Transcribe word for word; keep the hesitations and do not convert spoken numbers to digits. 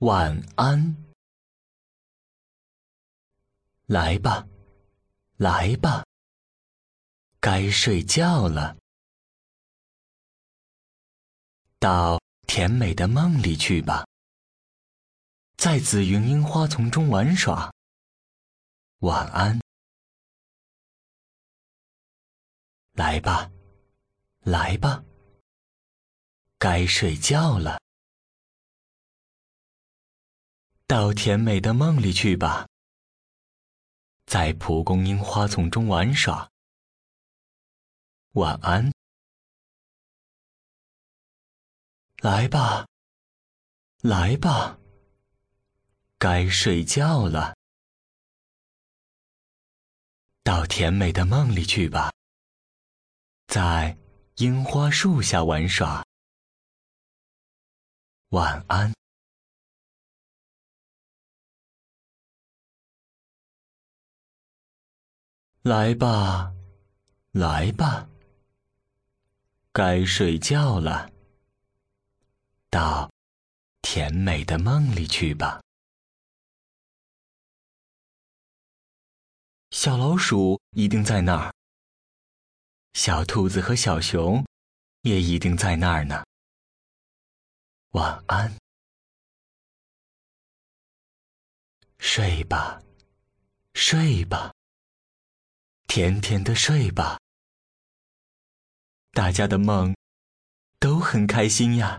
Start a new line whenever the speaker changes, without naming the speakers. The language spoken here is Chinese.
晚安。来吧，来吧，该睡觉了。到甜美的梦里去吧，在紫云樱花丛中玩耍。晚安。来吧，来吧，该睡觉了。到甜美的梦里去吧，在蒲公英花丛中玩耍。晚安。来吧，来吧，该睡觉了。到甜美的梦里去吧，在樱花树下玩耍。晚安。来吧，来吧，该睡觉了。到甜美的梦里去吧。小老鼠一定在那儿，小兔子和小熊也一定在那儿呢。晚安。睡吧，睡吧，甜甜的睡吧。大家的梦都很开心呀。